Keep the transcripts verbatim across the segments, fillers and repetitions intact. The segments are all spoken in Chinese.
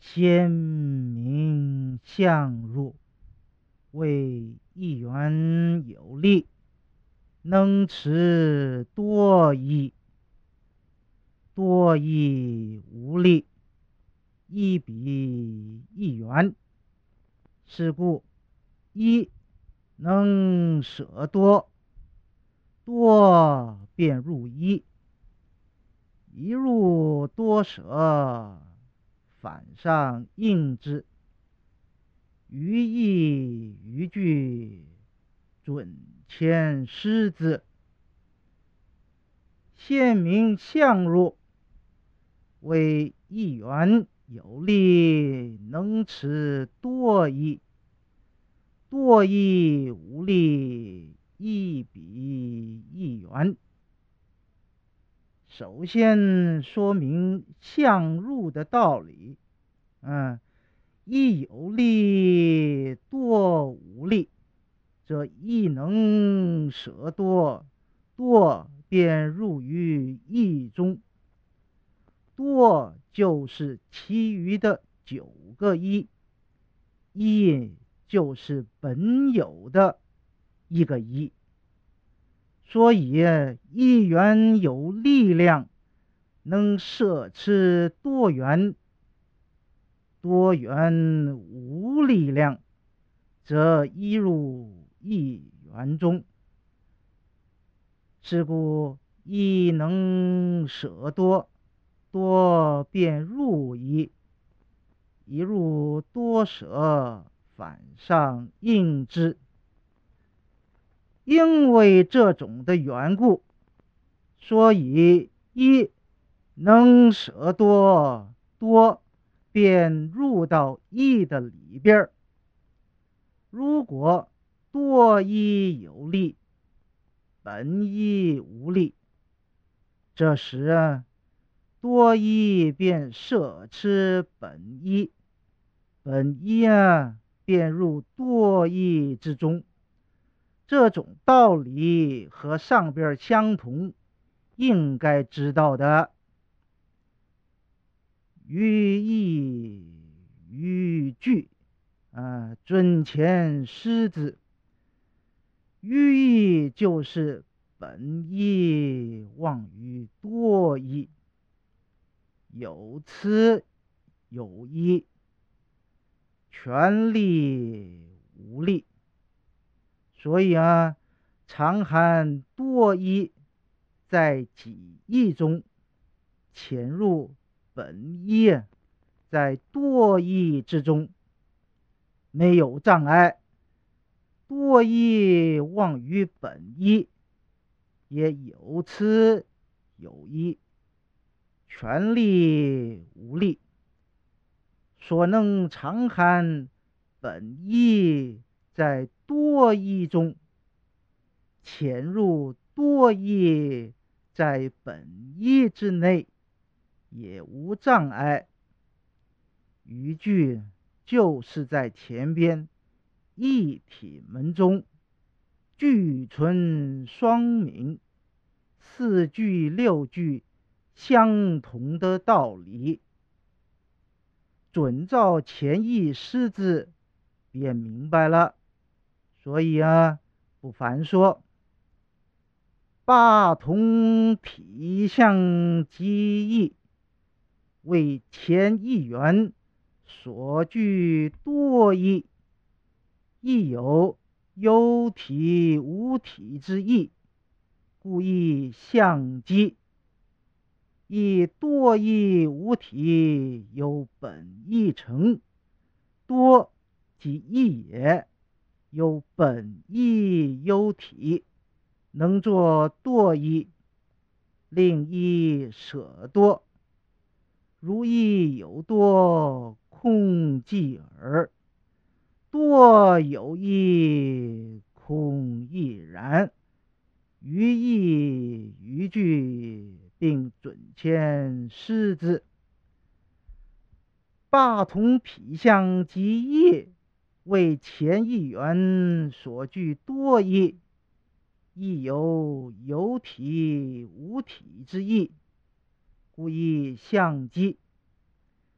先民相入，谓一元有力，能持多义。多义无力，一比一元。是故一能舍多，多便入一，一入多舍，反上应之。于意于句，准谦失之。先民相入，谓一元有力，能持多义。多义无力，一比一元。首先说明相入的道理。嗯，一有力，多无力，则一能舍多，多便入于一中。多就是其余的九个一，一就是本有的一个一。所以一元有力量，能摄持多元；多元无力量，则一入一元中。是故一能舍多，多便入一，一入多舍，反上应之。因为这种的缘故，所以一能舍多，多便入到一的里边。如果多一有力，本一无力，这时啊，多一便摄持本一，本一啊便入多一之中。这种道理和上边相同，应该知道的。于意于句，啊，准谦失之。于意就是本意忘于多义，有此有一，权利无力。所以啊，常含多义在己意中，潜入本意在多义之中，没有障碍。多义忘于本意，也有此有一，权利无力。所能常含本意在多义中，潜入多义在本意之内，也无障碍。语句就是在前边一体门中，句存双明，四句六句相同的道理。准照前意失之，便明白了。所以啊，不凡说八同体相即义，为前一元所具多义，亦有有体无体之意，故亦相即。以多义无体，有本意成，多即义也，有本意有体，能作多义，令一舍多。如意有多，空寂耳；多有一，空亦然。于意于句，并准谦失之。八同体相即义，为前一元所具多义，亦有有体无体之意，故亦相即。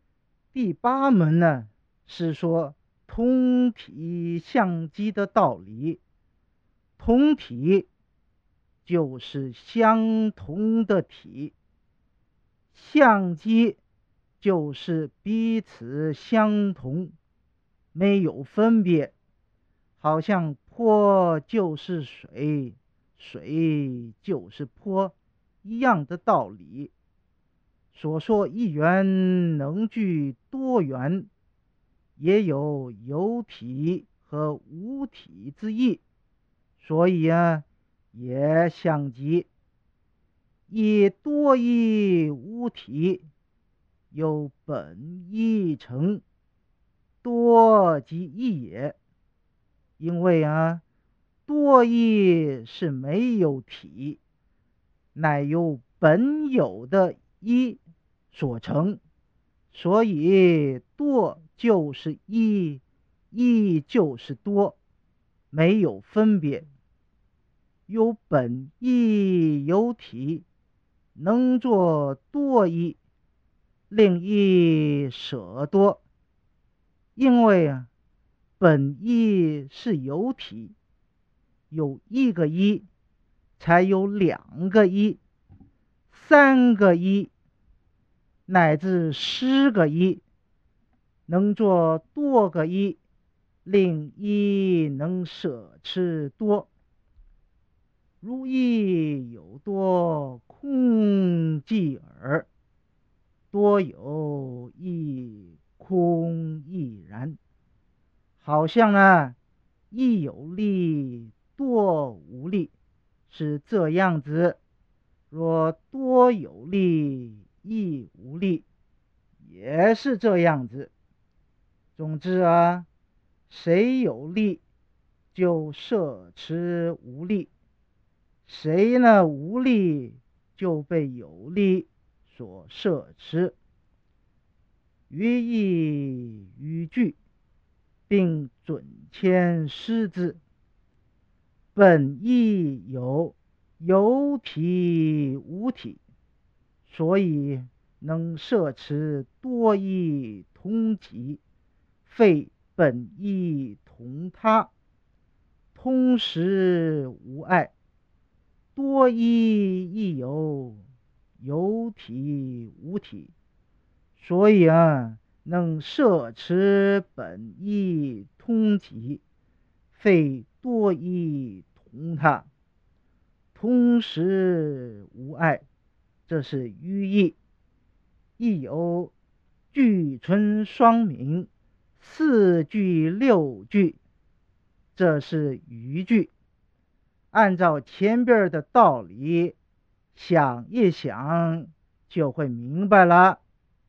第八门呢，是说同体相即的道理。同体就是相同的体，相即就是彼此相同，没有分别，好像坡就是水，水就是坡一样的道理。所说一元能具多元，也有有体和无体之意，所以啊，也相即。以多义无体，有本义成，多即义也。因为啊，多义是没有体，乃由本有的一所成，所以多就是一，一就是多，没有分别。有本义有体，能作多义，令一舍多。因为啊，本义是有体，有一个一，才有两个一，三个一，乃至十个一，能做多个一，令一能舍持多。如一有多，空寂耳。多有一，空亦然。好像呢，一有力，多无力，是这样子。若多有力，一无力，也是这样子。总之啊，谁有力，就摄持无力；谁呢无力，就被有力所摄持。于意于句，并准谦师之。本意有有体无体，所以能摄持多义同极，非本意同他，同时无碍。多义亦有有体无体，所以啊，能摄持本意同极，非多义同他，同时无碍。这是寓意。亦有句存双名，四句六句，这是语句。按照前边的道理想一想，就会明白了。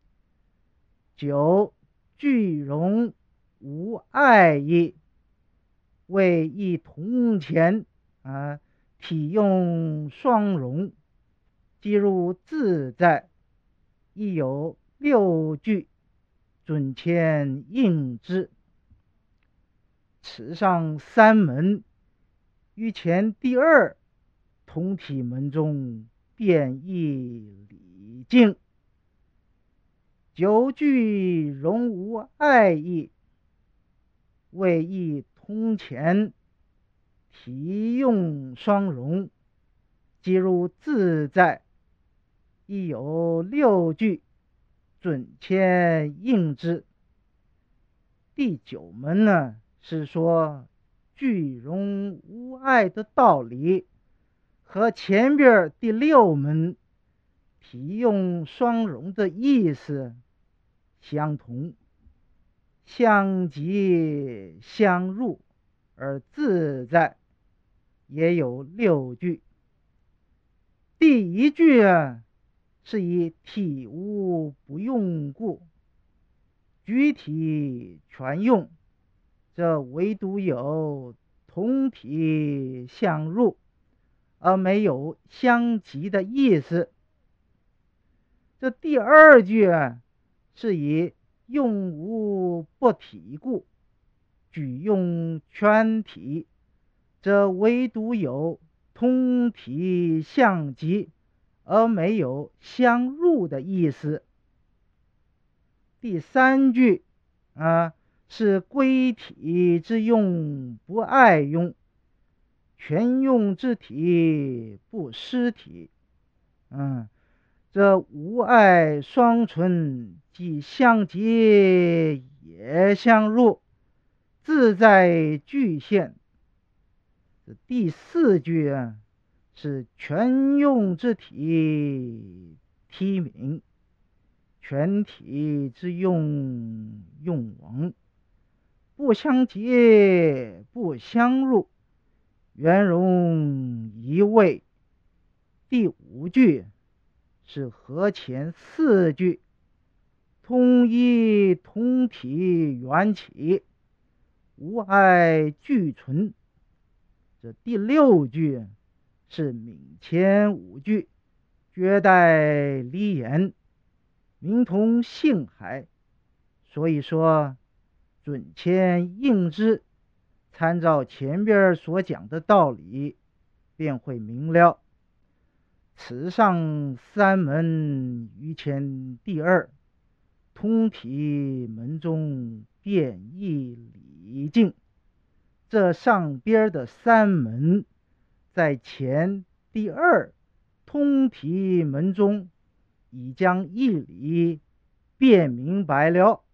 九，句容无碍义，谓一同前啊，体用双容，即入自在。亦有六句，准谦应之。此上三门，于前第二同体门中变异理境。九句容无碍义，谓一同前，体用双容，即入自在。亦有六句，准谦应之。第九门呢，是说句容无碍的道理，和前边第六门体用双容的意思相同，相即相入而自在，也有六句。第一句啊，是以体无不用故，具体全用，这唯独有同体相入，而没有相即的意思。这第二句啊，是以用无不体故，举用全体，这唯独有同体相即，而没有相入的意思。 第三句啊是归体之用，不爱用；全用之体，不失体。嗯，这无爱双存，既相结也相入，自在具现。这第四句啊是全用之体，体名；全体之用，用王。不相结，不相入，圆融一味。第五句是和前四句通一同体缘起，无碍俱存。这第六句是闽前五句绝代离言，名同性海。所以说准谦应之，参照前边所讲的道理，便会明了。此上三门于前第二，通体门中变异理境。这上边的三门在前第二通体门中已将义理辨明白了。